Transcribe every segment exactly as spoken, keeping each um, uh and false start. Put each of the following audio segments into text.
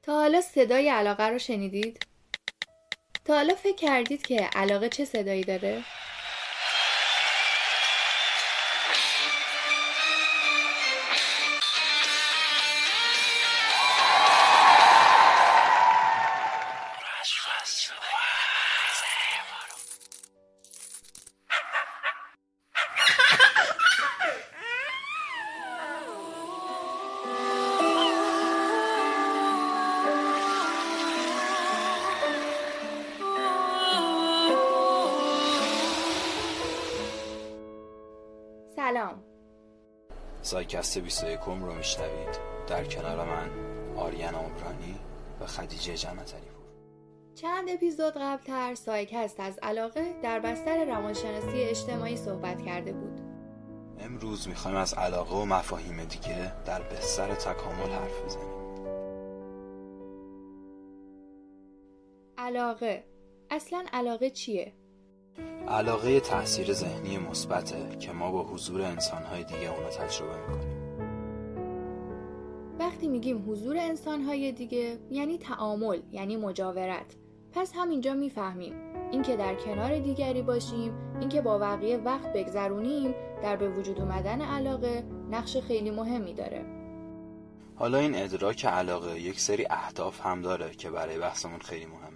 تا حالا صدای علاقه رو شنیدید؟ تا حالا فکر کردید که علاقه چه صدایی داره؟ سلام. سایکست بیست و یکم رو میشنوید. در کنار من آریان عمرانی و خدیجه جمع‌تری پور. چند اپیزود قبلتر سایکست از علاقه در بستر روانشناسی اجتماعی صحبت کرده بود. امروز میخوایم از علاقه و مفاهیم دیگه در بستر تکامل حرف بزنیم. علاقه، اصلاً علاقه چیه؟ علاقه تأثیر ذهنی مثبته که ما با حضور انسان‌های دیگه اونو تجربه میکنیم. وقتی میگیم حضور انسان‌های دیگه یعنی تعامل، یعنی مجاورت. پس همینجا میفهمیم اینکه در کنار دیگری باشیم، اینکه با بقیه وقت بگذرونیم در به وجود اومدن علاقه نقش خیلی مهمی داره. حالا این ادراک علاقه یک سری اهداف هم داره که برای بحثمون خیلی مهمه.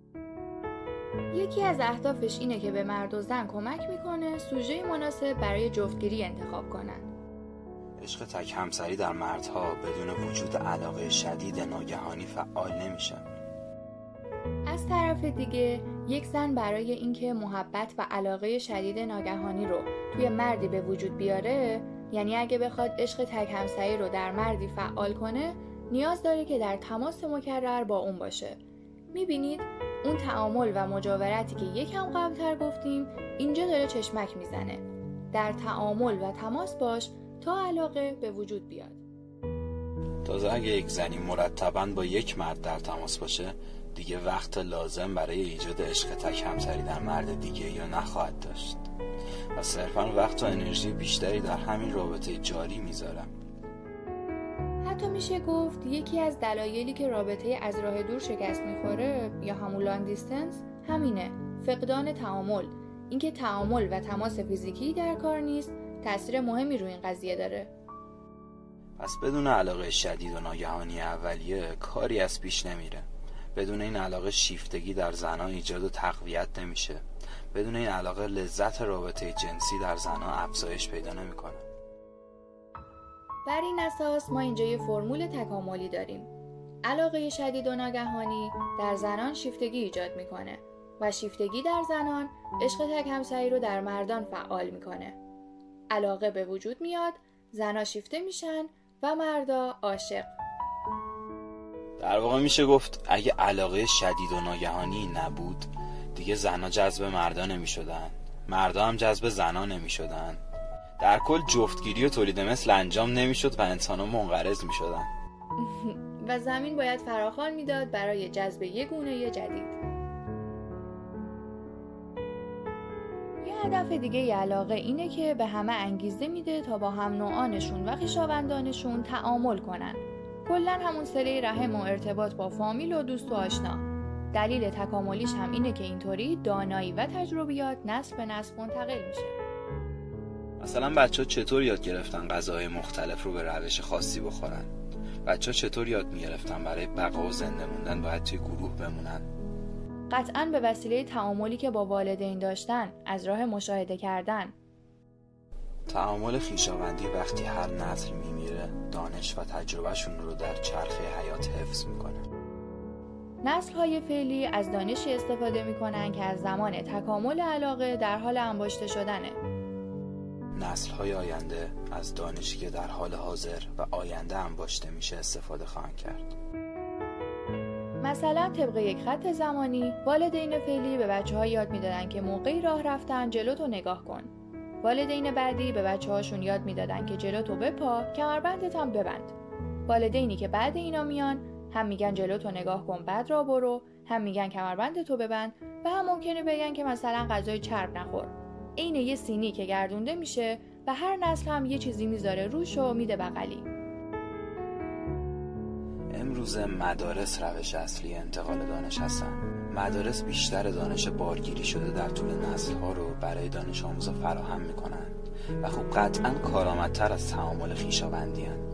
یکی از اهدافش اینه که به مرد و زن کمک میکنه سوژه مناسب برای جفتگیری انتخاب کنن. عشق تک همسری در مردها بدون وجود علاقه شدید ناگهانی فعال نمیشه. از طرف دیگه یک زن برای اینکه محبت و علاقه شدید ناگهانی رو توی مردی به وجود بیاره، یعنی اگه بخواد عشق تک همسری رو در مردی فعال کنه، نیاز داره که در تماس مکرر با اون باشه. میبینید اون تعامل و مجاورتی که یکم قبلتر گفتیم اینجا داره چشمک میزنه. در تعامل و تماس باش تا علاقه به وجود بیاد. تازه اگه یک زنی مرتباً با یک مرد در تماس باشه، دیگه وقت لازم برای ایجاد عشق تک همسری در مرد دیگه یا نخواهد داشت و صرفاً وقت و انرژی بیشتری در همین رابطه جاری میذاره. حتی میشه گفت یکی از دلایلی که رابطه از راه دور شکست میخوره یا همون لانگ دیستنس همینه، فقدان تعامل. اینکه تعامل و تماس فیزیکی در کار نیست تأثیر مهمی روی این قضیه داره. پس بدون علاقه شدید و ناگهانی اولیه کاری از پیش نمیره. بدون این علاقه شیفتگی در زنان ایجاد و تقویت نمیشه. بدون این علاقه لذت رابطه جنسی در زنان افزایش پیدا نمیکنه. بر این اساس ما اینجا یه فرمول تکاملی داریم. علاقه شدید و ناگهانی در زنان شیفتگی ایجاد میکنه و شیفتگی در زنان عشق تک همسری رو در مردان فعال میکنه. علاقه به وجود میاد، زنا شیفته میشن و مردا عاشق. در واقع میشه گفت اگه علاقه شدید و ناگهانی نبود، دیگه زنا جذب مردا نمیشدن، مردا هم جذب زنا نمیشدن. در کل جفتگیری و تولید مثل انجام نمیشد و انسان‌ها منقرض میشدن. و زمین باید فراخوان میداد برای جذب یک گونه جدید. یه هدف دیگه ی علاقه اینه که به همه انگیزه میده تا با هم نوعانشون و خویشاوندانشون تعامل کنن. کلاً همون صله رحم و ارتباط با فامیل و دوست و آشنا. دلیل تکاملیش هم اینه که اینطوری دانایی و تجربیات نسل به نسل منتقل میشه. مثلا بچه ها چطور یاد گرفتن غذاهای مختلف رو به روش خاصی بخورن؟ بچه ها چطور یاد میگرفتن برای بقا و زنده موندن باید توی گروه بمونن؟ قطعاً به وسیله تعاملی که با والدین داشتن، از راه مشاهده کردن. تعامل خویشاوندی وقتی هر نسل میمیره دانش و تجربهشون رو در چرخه حیات حفظ میکنه. نسل‌های فعلی از دانشی استفاده میکنن که از زمان تکامل علاقه در حال انباشته شدنه. نسل‌های آینده از دانشی که در حال حاضر و آینده انباشته میشه استفاده خواهند کرد. مثلا طبق یک خط زمانی والدین فعلی به بچه‌ها یاد میدادن که موقعی راه رفتن جلوتو نگاه کن. والدین بعدی به بچه‌هاشون یاد میدادن که جلوتو بپا، کمربندت هم ببند. والدینی که بعد اینا میان هم میگن جلوتو نگاه کن بعد را برو، هم میگن کمربندتو ببند و هم ممکنه بگن که مثلا غذای چرب نخور. این یه سینی که گردونده میشه و هر نسل هم یه چیزی میذاره روش و میده بغلی. امروز مدارس روش اصلی انتقال دانش هستن. مدارس بیشتر دانش بارگیری شده در طول نسل‌ها رو برای دانش آموزا فراهم میکنن و خب قطعاً کارآمدتر از تعامل خویشاوندی هستن.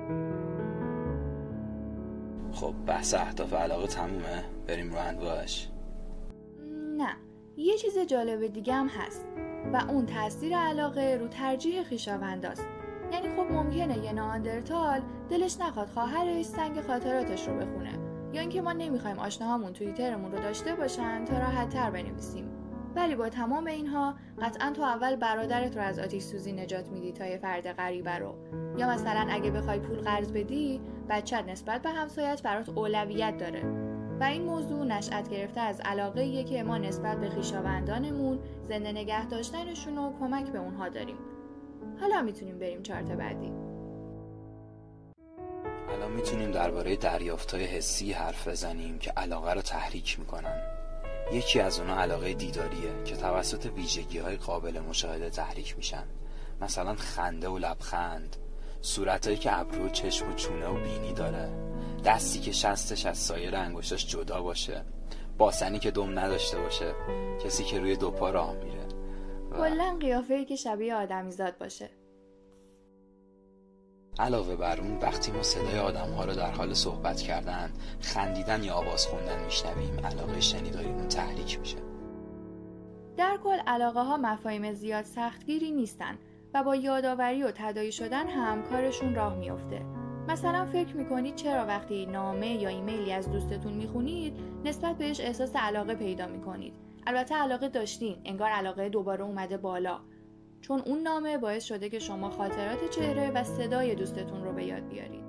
خب بحث اهداف علاقه تمومه؟ بریم رو انواعش. نه، یه چیز جالب دیگه هم هست و اون تاثیر علاقه رو ترجیح خویشاونداست. یعنی خب ممکنه یه نئاندرتال دلش نخواد خواهرش سنگ خاطراتش رو بخونه، یا اینکه ما نمیخوایم آشناهامون توییترمون رو داشته باشن تا راحت‌تر بنویسیم. ولی با تمام اینها قطعاً تو اول برادرت رو از آتش سوزی نجات میدی تا یه فرد غریبه رو، یا مثلا اگه بخوای پول قرض بدی بچت نسبت به همسایت برات اولویت داره. و این موضوع نشأت گرفته از علاقه‌ایه که ما نسبت به خویشاوندانمون زنده نگه داشتنشون و کمک به اونها داریم. حالا میتونیم بریم چارت بعدی. الان میتونیم درباره دریافت‌های حسی حرف بزنیم که علاقه رو تحریک میکنن. یکی از اونها علاقه دیداریه که توسط ویژگی‌های قابل مشاهده تحریک میشن. مثلا خنده و لبخند، صورتایی که ابرو، چشم و چونه و بینی داره، دستی که شستش از سایر انگشتاش جدا باشه، باسنی که دم نداشته باشه، کسی که روی دو پا راه میره، کلاً قیافه‌ای که شبیه آدمیزاد باشه. علاوه بر اون وقتی ما صدای آدم‌ها رو در حال صحبت کردن، خندیدن یا آواز خوندن میشنویم، علاقه شنیداریمون تحریک میشه. در کل علاقه ها مفاهیم زیاد سختگیری نیستن و با یادآوری و تداعی شدن هم کارشون راه میفته. مثلا فکر میکنید چرا وقتی نامه یا ایمیلی از دوستتون میخونید نسبت بهش احساس علاقه پیدا میکنید؟ البته علاقه داشتین، انگار علاقه دوباره اومده بالا، چون اون نامه باعث شده که شما خاطرات چهره و صدای دوستتون رو به یاد بیارید.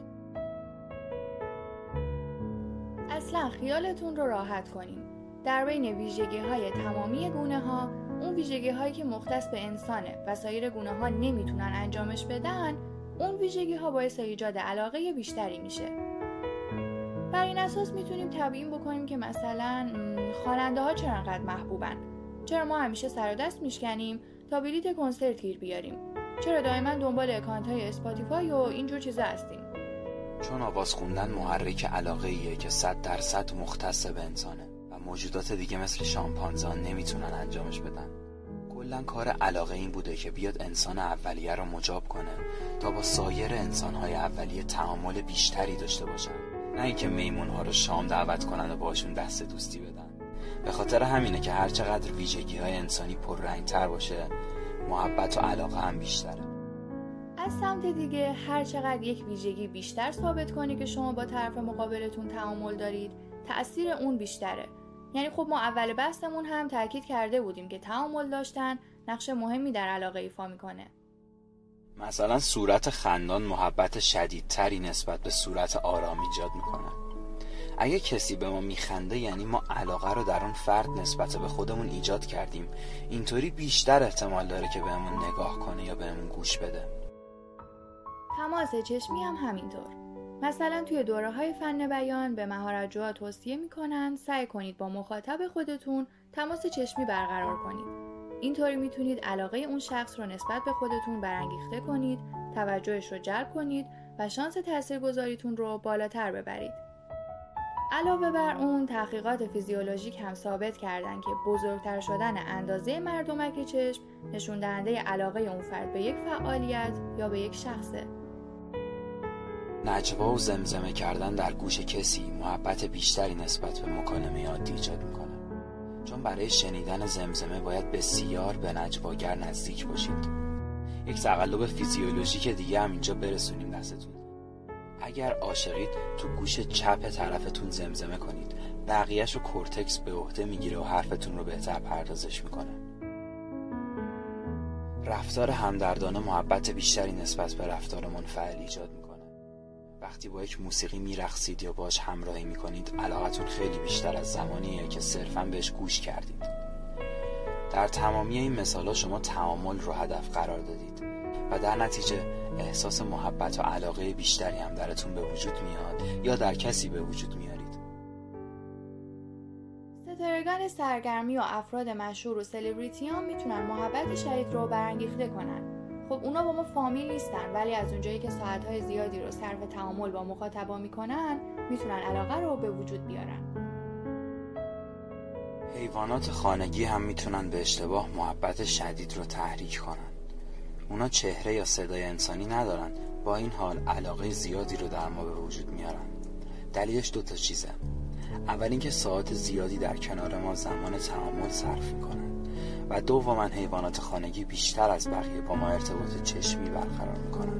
اصلا خیالتون رو راحت کنیم. در بین ویژگی‌های تمامی گونه‌ها، اون ویژگی‌هایی که مختص به انسانه و سایر گونه‌ها نمیتونن انجامش بدن، اون ویژگی‌ها باعث ایجاد علاقه بیشتری میشه. بر این اساس میتونیم تبیین بکنیم که مثلا خواننده‌ها چرا انقدر محبوبن، چرا ما همیشه سر و دست میشکنیم تا بلیت کنسرت گیر بیاریم، چرا دائما دنبال اکانت‌های اسپاتیفای و اینجور چیزا هستیم. چون آواز خوندن محرک علاقه‌ایه که صد درصد مختص به انسانه و موجودات دیگه مثل شامپانزان نمیتونن انجامش بدن. کلاً کار علاقه این بوده که بیاد انسان اولیه رو مجاب کنه تا با سایر انسان‌های اولیه تعامل بیشتری داشته باشن، نه اینکه میمون‌ها رو شام دعوت کنن و باشون دست دوستی بدن. به خاطر همینه که هر چقدر ویژگی‌های انسانی پررنگ‌تر باشه، محبت و علاقه هم بیشتره. از سمت دیگه هر چقدر یک ویژگی بیشتر ثابت کنی که شما با طرف مقابلتون تعامل دارید، تأثیر اون بیشتره. یعنی خب ما اول بحثمون هم تاکید کرده بودیم که تعامل داشتن نقش مهمی در علاقه ایفا میکنه. مثلا صورت خندان محبت شدیدتری نسبت به صورت آرام ایجاد میکنه. اگه کسی به ما میخنده یعنی ما علاقه رو در اون فرد نسبت به خودمون ایجاد کردیم. اینطوری بیشتر احتمال داره که بهمون نگاه کنه یا بهمون گوش بده. تماس چشمی هم همینطور. مثلا توی دوره‌های فن بیان به مهارت‌جوها توصیه میکنن سعی کنید با مخاطب خودتون تماس چشمی برقرار کنید. اینطوری میتونید علاقه اون شخص رو نسبت به خودتون برانگیخته کنید، توجهش رو جلب کنید و شانس تاثیرگذاریتون رو بالاتر ببرید. علاوه بر اون تحقیقات فیزیولوژیک هم ثابت کردن که بزرگتر شدن اندازه مردمک چشم نشون دهنده علاقه اون فرد به یک فعالیت یا به یک شخصه. نجوا و زمزمه کردن در گوش کسی محبت بیشتری نسبت به مکالمه عادی ایجاد میکنه. چون برای شنیدن زمزمه باید بسیار به نجواگر نزدیک باشید. یک تقلب فیزیولوژیک دیگه هم اینجا برسونیم دستتون. اگر عاشقید تو گوش چپ طرفتون زمزمه کنید، بقیه‌شو کورتکس به عهده میگیره و حرفتون رو بهتر پردازش میکنه. رفتار همدردانه محبت بیشتری نسبت به رفتار منفعل ایجاد میکنه. وقتی با یک موسیقی میرقصید یا باش همراهی میکنید، علاقتون خیلی بیشتر از زمانیه که صرفاً بهش گوش کردید. در تمامی این مثالا شما تعامل رو هدف قرار دادید و در نتیجه احساس محبت و علاقه بیشتری هم درتون به وجود میاد یا در کسی به وجود میارید. ستارگان سرگرمی و افراد مشهور و سلبریتی ها میتونن محبت شدید رو برانگیخته کنن. خب اونا با ما فامیل نیستن، ولی از اونجایی که ساعتهای زیادی رو صرف تعامل با مخاطبا میکنن میتونن علاقه رو به وجود بیارن. حیوانات خانگی هم میتونن به اشتباه محبت شدید رو تحریک کنن. اونا چهره یا صدای انسانی ندارن، با این حال علاقه زیادی رو در ما به وجود میارن. دلیلش دو تا چیزه. اول اینکه ساعت زیادی در کنار ما زمان تعامل صرف میکنن و دوما حیوانات خانگی بیشتر از بقیه با ما ارتباط چشمی برقرار میکنن.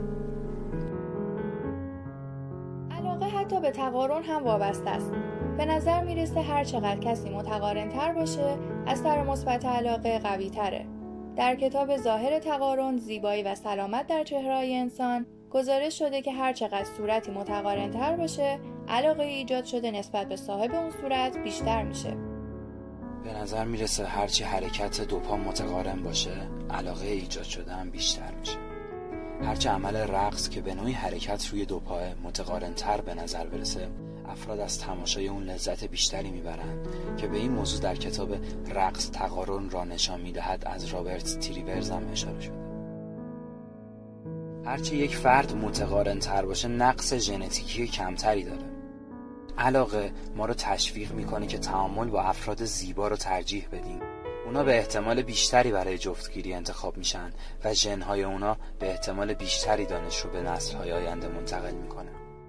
علاقه حتی به تقارن هم وابسته است. به نظر میرسه هر چقدر کسی متقارن تر باشه، اثر مثبت علاقه قوی تره. در کتاب ظاهر تقارن، زیبایی و سلامت در چهره‌های انسان گزارش شده که هر چقدر صورتی متقارن تر باشه، علاقه ایجاد شده نسبت به صاحب اون صورت بیشتر میشه. به نظر میرسه هرچی حرکت دو پا متقارن باشه، علاقه ایجاد شده هم بیشتر میشه. هرچی عمل رقص که به نوعی حرکت روی دو پاه متقارن تر به نظر برسه، افراد از تماشای اون لذت بیشتری میبرن که به این موضوع در کتاب رقص تقارن را نشان میدهد از رابرت تریورز هم اشاره شده. هرچی یک فرد متقارن تر باشه، نقص ژنتیکی کمتری داره. علاقه ما رو تشویق میکنه که تعامل با افراد زیبا رو ترجیح بدیم. اونا به احتمال بیشتری برای جفتگیری انتخاب میشن و ژن‌های اونا به احتمال بیشتری دانش رو به نسل‌های آینده منتقل میکنه.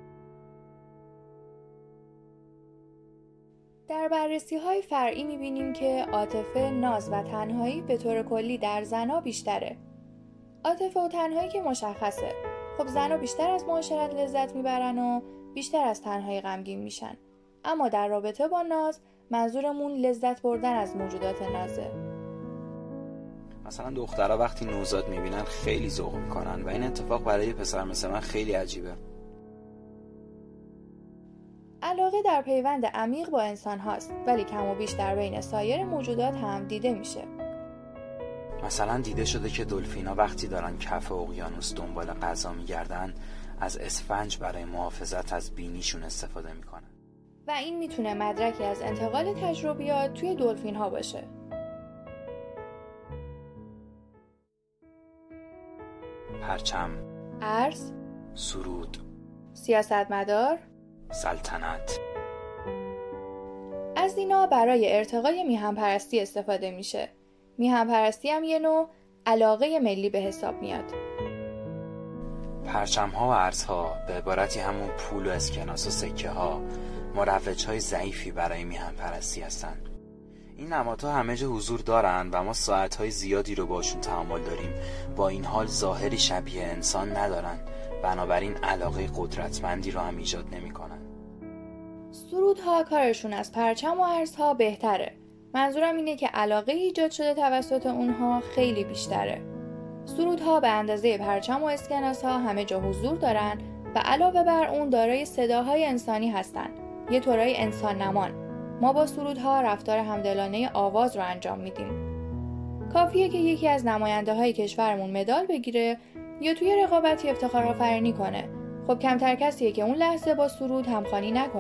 در بررسی‌های فرعی می‌بینیم که عاطفه، ناز و تنهایی به طور کلی در زن‌ها بیشتره. عاطفه و تنهایی که مشخصه. خب زن‌ها بیشتر از معاشرت لذت میبرن و بیشتر از تنهایی غمگین میشن. اما در رابطه با ناز، منظورمون لذت بردن از موجودات نازه. مثلا دخترها وقتی نوزاد میبینن خیلی ذوق میکنن و این اتفاق برای پسر مثل من خیلی عجیبه. علاقه در پیوند عمیق با انسان هاست، ولی کم و بیش در بین سایر موجودات هم دیده میشه. مثلا دیده شده که دلفینا وقتی دارن کف اقیانوس دنبال غذا میگردن، از اسفنج برای محافظت از بینیشون استفاده میکنن. و این میتونه مدرکی از انتقال تجربیات توی دلفین ها باشه. پرچم، ارز، سرود، سیاستمدار، سلطنت. از اینا برای ارتقای میهن پرستی استفاده میشه. میهن پرستی هم یه نوع علاقه ملی به حساب میاد. پرچم ها و ارزها به عبارتی همون پول و اسکناس و سکه ها مروج های ضعیفی برای میهن پرستی هستن. این نمادها همه جا حضور دارن و ما ساعت های زیادی رو باشون تعامل داریم، با این حال ظاهری شبیه انسان ندارن، بنابراین علاقه قدرتمندی رو هم ایجاد نمی کنن. سرودها کارشون از پرچم و ارزها بهتره. منظورم اینه که علاقه ایجاد شده توسط اونها خیلی بیشتره. سرودها به اندازه پرچم و اسکناس ها همه جا حضور دارن و علاوه بر اون دارای صداهای انسانی هستن، یه طورای انسان نمان. ما با سرودها رفتار همدلانه آواز رو انجام میدیم. کافیه که یکی از نماینده های کشورمون مدال بگیره یا توی رقابتی افتخارآفرینی کنه. خب کمتر کسیه که اون لحظه با سرود همخوانی نکنه.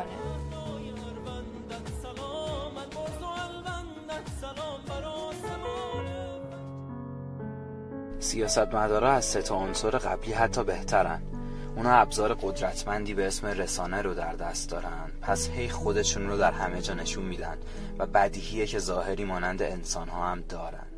سیاستمدارا از سه تا عنصر قبلی حتی بهترن. اونا ابزار قدرتمندی به اسم رسانه رو در دست دارن، پس هی خودشون رو در همه جا نشون میدن و بدیهیه که ظاهری مانند انسان ها هم دارن.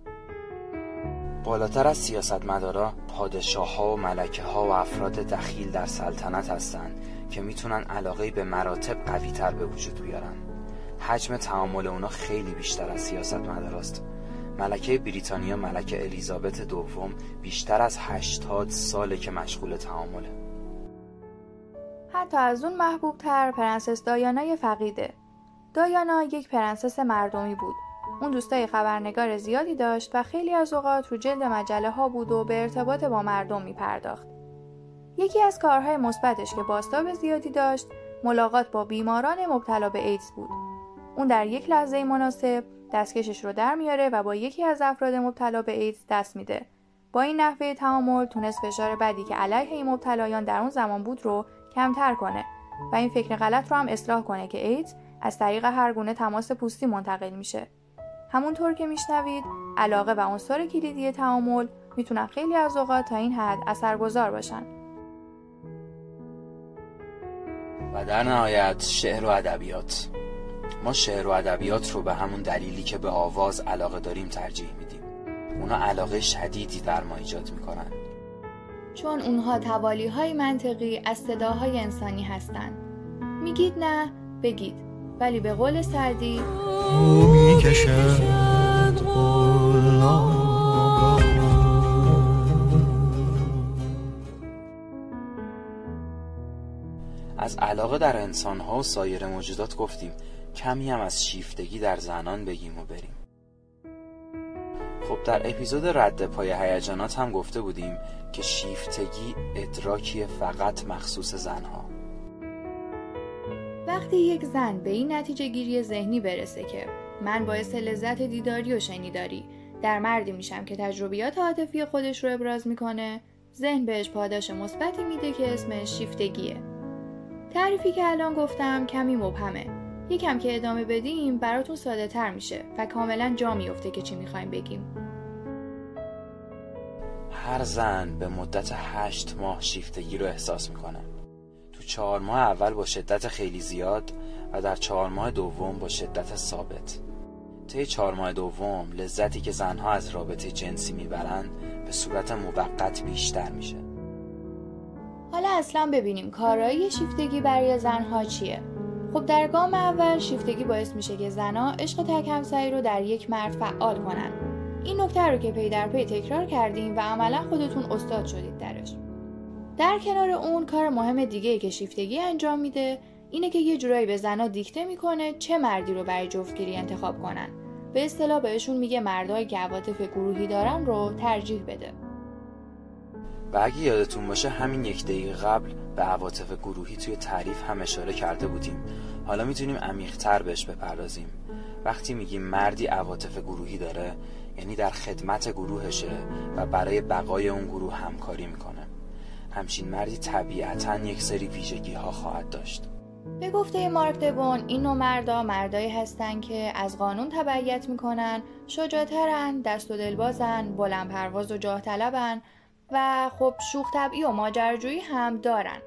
بالاتر از سیاستمدارا، پادشاه ها و ملکه ها و افراد دخیل در سلطنت هستن که میتونن علاقه به مراتب قوی تر به وجود بیارن. حجم تعامل اونا خیلی بیشتر از سیاستمداراست. ملکه بریتانیا، ملکه الیزابت دوم، بیشتر از هشتاد ساله که مشغول تعامله. حتی از اون محبوب تر پرنسس دایانای فقیده. دایانا یک پرنسس مردمی بود. اون دوستای خبرنگار زیادی داشت و خیلی از اوقات رو جلد مجله ها بود و به ارتباط با مردم می پرداخت. یکی از کارهای مثبتش که بازتاب زیادی داشت، ملاقات با بیماران مبتلا به ایدز بود. اون در یک لحظه مناسب دستکشش رو در میاره و با یکی از افراد مبتلا به ایدز دست میده. با این نحوه تعامل تونست فشار بدی که علیه این مبتلایان در اون زمان بود رو کمتر کنه و این فکر غلط رو هم اصلاح کنه که ایدز از طریق هر گونه تماس پوستی منتقل میشه. همونطور که میشنوید، علاقه و عنصر کلیدی تعامل میتونن خیلی از اوقات تا این حد اثرگذار باشن. و در نهایت شعر و ادبیات. ما شعر و ادبیات رو به همون دلیلی که به آواز علاقه داریم ترجیح میدیم. اونا علاقه شدیدی در ما ایجاد میکنن، چون اونها توالیهای منطقی از صداهای انسانی هستن. میگید نه بگید، ولی به قول سعدی میکشد از علاقه در انسانها و سایر موجودات گفتیم، کمی هم از شیفتگی در زنان بگیم و بریم. خب در اپیزود رد پای هیجانات هم گفته بودیم که شیفتگی ادراکی فقط مخصوص زنها. وقتی یک زن به این نتیجه گیری ذهنی برسه که من باعث لذت دیداری و شنیداری در مردی میشم که تجربیات عاطفی خودش رو ابراز میکنه، ذهن بهش پاداش مثبتی میده که اسمش شیفتگیه. تعریفی که الان گفتم کمی مبهمه. یکم که ادامه بدیم براتون ساده تر میشه و کاملا جا میفته که چی میخوایم بگیم. هر زن به مدت هشت ماه شیفتگی رو احساس میکنه. تو چهار ماه اول با شدت خیلی زیاد و در چهار ماه دوم با شدت ثابت. طی چهار ماه دوم لذتی که زنها از رابطه جنسی میبرن به صورت موقت بیشتر میشه. حالا اصلا ببینیم کارایی شیفتگی برای زنها چیه؟ خب در گام اول شیفتگی باعث میشه که زنها عشق تک همسری رو در یک مرد فعال کنن. این نکته رو که پی در پی تکرار کردیم و عملا خودتون استاد شدید درش. در کنار اون کار مهم دیگه‌ای که شیفتگی انجام میده اینه که یه جورایی به زنها دیکته میکنه چه مردی رو برای جفتگیری انتخاب کنن. به اصطلاح بهشون میگه مردایی که عواطف گروهی دارن رو ترجیح بده. و اگه یادتون باشه همین یک دقیقه قبل به عواطف گروهی توی تعریف هم اشاره کرده بودیم. حالا میتونیم عمیق‌تر بهش بپردازیم. وقتی میگیم مردی عواطف گروهی داره، یعنی در خدمت گروهشه و برای بقای اون گروه همکاری میکنه. همچین مردی طبیعتاً یک سری ویژگی ها خواهد داشت. به گفته مارک دوون این نوع مردا مردایی هستن که از قانون تبعیت میکنن، شجاع‌ترن، دست و دلبازن، بلند پرواز و جاه طلبن و خب شوخ طبعی و ماجراجویی هم دارن.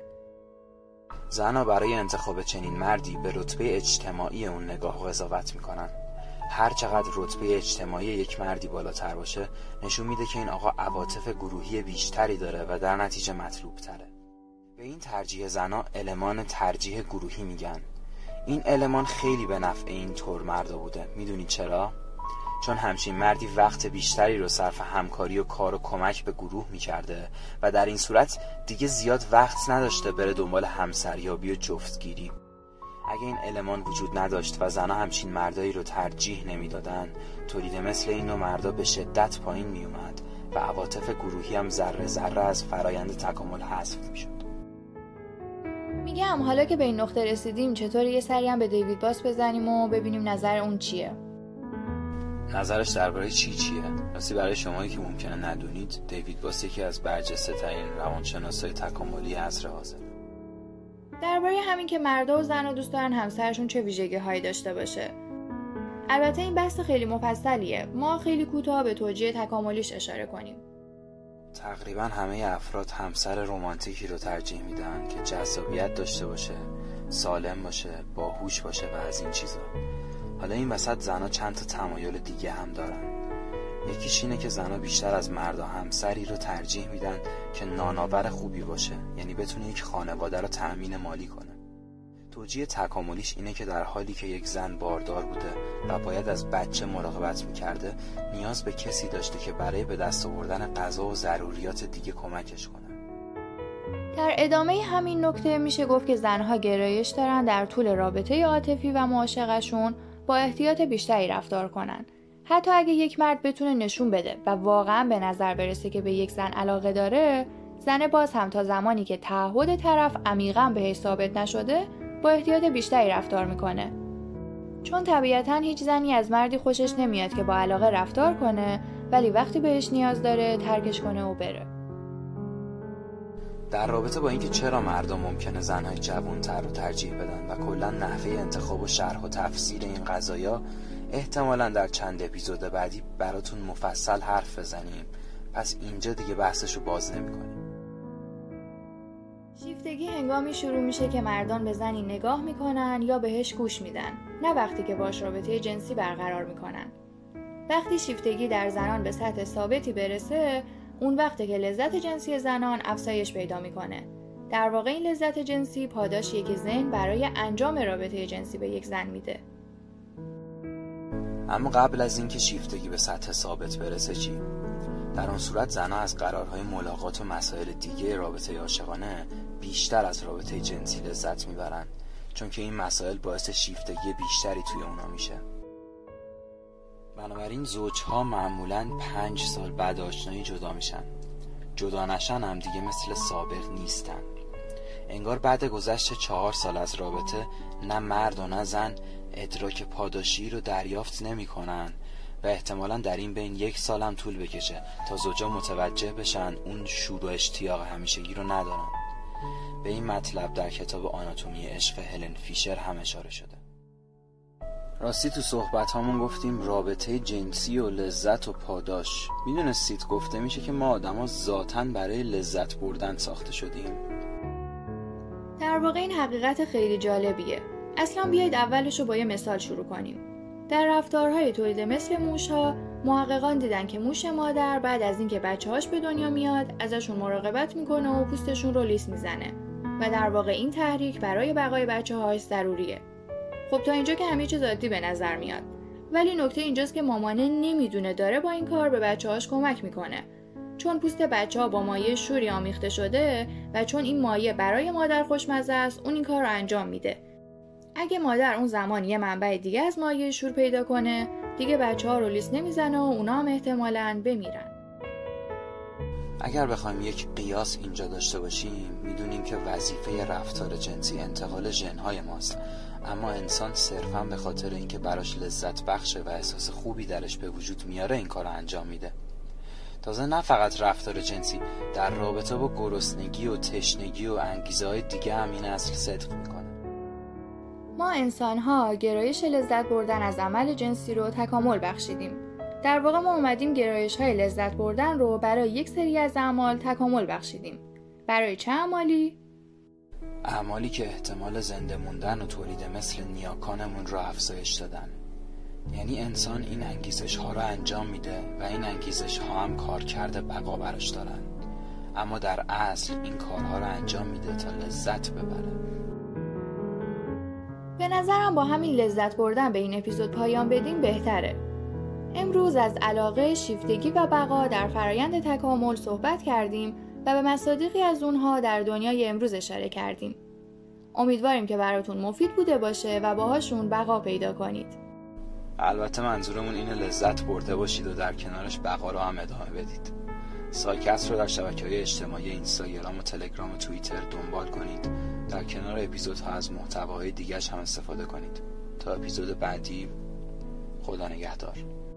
زنها برای انتخاب چنین مردی به رتبه اجتماعی اون نگاه و قضاوت میکنن. هر چقدر رتبه اجتماعی یک مردی بالاتر باشه نشون میده که این آقا عواطف گروهی بیشتری داره و در نتیجه مطلوب تره. به این ترجیح زنها المان ترجیح گروهی میگن. این المان خیلی به نفع این طور مردا بوده. میدونید چرا؟ چون همچین مردی وقت بیشتری رو صرف همکاری و کار و کمک به گروه میکرده و در این صورت دیگه زیاد وقت نداشته بره دنبال همسریابی و جفتگیری. اگه این المان وجود نداشت و زنها همچین مردایی رو ترجیح نمیدادن، تولید مثل این نوع مردا به شدت پایین میومد و عواطف گروهی هم ذره ذره از فرایند تکامل حذف میشد. میگم حالا که به این نقطه رسیدیم چطور یه سری هم به دیوید باس بزنیم و ببینیم نظر اون چیه. نظرش درباره چی چیه؟ راستی برای شمایی که ممکنه ندونید، دیوید باس یکی از برجسته ترین روانشناسای تکاملی عصر حاضر. درباره همین که مردا و زنها دوست دارن همسرشون چه ویژگی‌هایی داشته باشه. البته این بحث خیلی مفصلیه. ما خیلی کوتاه به توجیه تکاملیش اشاره کنیم. تقریبا همه افراد همسر رمانتیکی رو ترجیح میدن که جذابیت داشته باشه، سالم باشه، باهوش باشه و از این چیزا. حالا این وسط زنها چند تا تمایل دیگه هم دارن. یکیش اینه که زنها بیشتر از مردا همسری رو ترجیح میدن که نانآور خوبی باشه، یعنی بتونه یک خانواده رو تأمین مالی کنه. توجیه تکاملیش اینه که در حالی که یک زن باردار بوده و باید از بچه مراقبت میکرده، نیاز به کسی داشته که برای به دست آوردن غذا و ضروریات دیگه کمکش کنه. در ادامه همین نکته میشه گفت که زنها گرایش دارن در طول رابطه عاطفی و معاشقشون با احتیاط بیشتری رفتار کنن. حتی اگه یک مرد بتونه نشون بده و واقعا به نظر برسه که به یک زن علاقه داره، زن باز هم تا زمانی که تعهد طرف عمیقاً بهش ثابت نشده با احتیاط بیشتری رفتار میکنه. چون طبیعتاً هیچ زنی از مردی خوشش نمیاد که با علاقه رفتار کنه ولی وقتی بهش نیاز داره ترکش کنه و بره. در رابطه با اینکه چرا مردم ممکنه زنهای جوان‌تر رو ترجیح بدن و کلاً نحوه انتخاب و شرح و تفسیر این قضایا احتمالاً در چند اپیزود بعدی براتون مفصل حرف بزنیم پس اینجا دیگه بحثشو باز نمی کنیم. شیفتگی هنگامی شروع میشه که مردان به زنی نگاه میکنن یا بهش گوش میدن، نه وقتی که باش رابطه جنسی برقرار میکنن. وقتی شیفتگی در زنان به سطح ثابتی برسه، اون وقته که لذت جنسی زنان افزایش پیدا میکنه. در واقع این لذت جنسی پاداشیه که ذهن برای انجام رابطه جنسی به یک زن میده. اما قبل از اینکه شیفتگی به سطح ثابت برسه چی؟ در اون صورت زنها از قرارهای ملاقات و مسائل دیگه رابطه عاشقانه بیشتر از رابطه جنسی لذت میبرن، چون که این مسائل باعث شیفتگی بیشتری توی اونا میشه. بنابراین زوجها معمولاً پنج سال بعد آشنایی جدا میشن. جدا نشن هم دیگه مثل سابق نیستن. انگار بعد گذشت چهار سال از رابطه نه مرد و نه زن ادراک پاداشی رو دریافت نمی کنن و احتمالاً در این بین یک سال هم طول بکشه تا زوجا متوجه بشن اون شور و اشتیاق همیشگی رو ندارن. به این مطلب در کتاب آناتومی عشق هلن فیشر هم اشاره شده. راستی تو صحبت هامون گفتیم رابطه جنسی و لذت و پاداش. میدونستید گفته میشه که ما آدم ها ذاتاً برای لذت بردن ساخته شدیم؟ در واقع این حقیقت خیلی جالبیه. اصلا بیایید اولش رو با یه مثال شروع کنیم. در رفتارهای تولید مثل موش‌ها، محققان دیدن که موش مادر بعد از اینکه بچه‌هاش به دنیا میاد ازشون مراقبت میکنه و پوستشون رو لیس میزنه و در واقع این تحریک برای بقای بچه‌هاش ضروریه. خب تا اینجا که همه چیز عادی به نظر میاد، ولی نکته اینجاست که مامانه نمیدونه داره با این کار به بچه‌هاش کمک میکنه، چون پوست بچه‌ها با مایع شوری آمیخته شده و چون این مایع برای مادر خوشمزه است، اون این کار رو انجام میده. اگه مادر اون زمان یه منبع دیگه از مایع شور پیدا کنه، دیگه بچه‌ها رو لیس نمیزنه و اونا هم احتمالاً بمیرن. اگر بخوایم یک قیاس اینجا داشته باشیم، میدونیم که وظیفه رفتار جنسی انتقال ژن‌های ماست، اما انسان صرفاً به خاطر اینکه براش لذت بخشه و احساس خوبی درش به وجود میاره این کار رو انجام میده. تازه نه فقط رفتار جنسی، در رابطه با گرسنگی و تشنگی و انگیزه‌های دیگه هم این اصل صدق میکنه. ما انسان‌ها گرایش لذت بردن از عمل جنسی رو تکامل بخشیدیم. در واقع ما اومدیم گرایش‌های لذت بردن رو برای یک سری از اعمال تکامل بخشیدیم. برای چه اعمالی؟ اعمالی که احتمال زنده موندن و تولید مثل نیاکانمون رو افزایش دادن. یعنی انسان این انگیزش ها رو انجام میده و این انگیزش ها هم کار کرده بقا براش دارن، اما در اصل این کارها رو انجام میده تا لذت ببره. به نظرم با همین لذت بردن به این اپیزود پایان بدیم بهتره. امروز از علاقه، شیفتگی و بقا در فرایند تکامل صحبت کردیم و به مصادیقی از اونها در دنیای امروز اشاره کردیم. امیدواریم که براتون مفید بوده باشه و باهاشون بقا پیدا کنید. البته منظورمون اینه لذت برده باشید و در کنارش بقا رو هم ادامه بدید. سایکست رو در شبکه‌های اجتماعی اینستاگرام و تلگرام و توییتر دنبال کنید. در کنار اپیزودها از محتواهای دیگه‌اش هم استفاده کنید. تا اپیزود بعدی، خدا نگهدار.